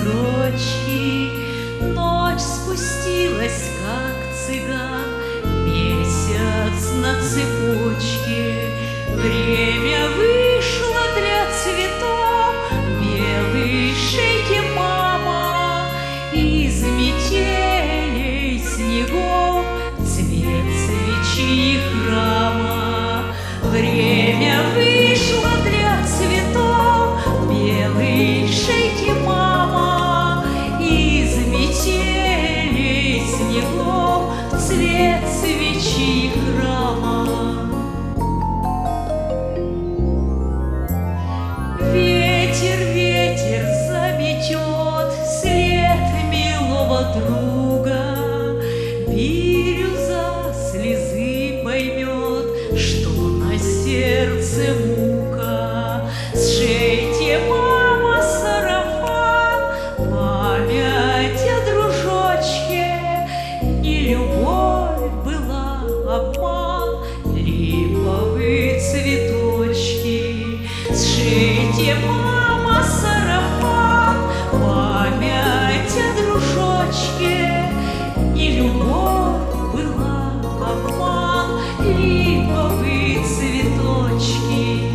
строчки. Ночь спустилась, как цыган, месяц на цепочке. Время вышло для цветов, белый шейки мама. Из метелей снегов цвет свечи храма. Время вышло для цветов, белый шейки мама. Из метелей снегов цвет свечи храма. Ветер, ветер заметет след милого друга. Бирюза слезы поймет, что на сердце мука. Сшейте, мама, сарафан, память о дружочке. Не любовь была, обман, липовые цветочки. Сшейте, мама, сарафан, память о дружочке. Не любовь была, обман, липовые цветочки.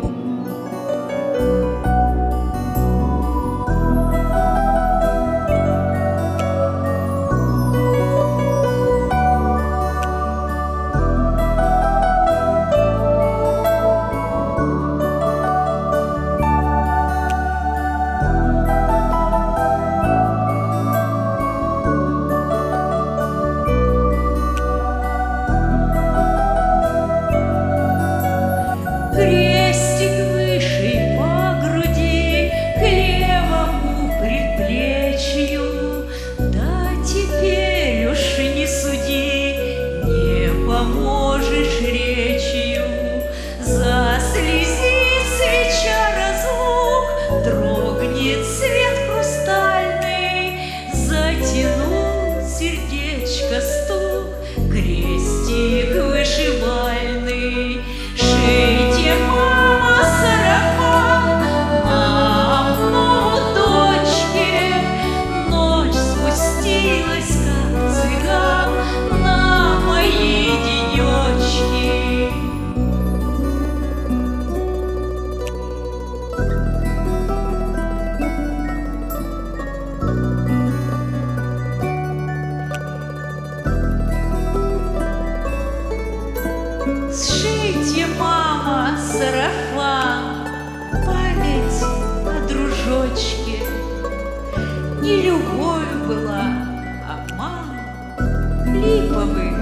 Крестик выше по груди, к левому предплечью. Да теперь уж не суди, не поможешь речью. Заслезит свеча разлук, дрогнет свет хрустальный. Затянул сердечко стук, крестик вышивальный. Шейте, мама, сарафан, маму дочке. Ночь спустилась, как цыган, на мои денечки. Сшейте, мама, сарафан, память о дружочке. Не любовь была, обман, липовый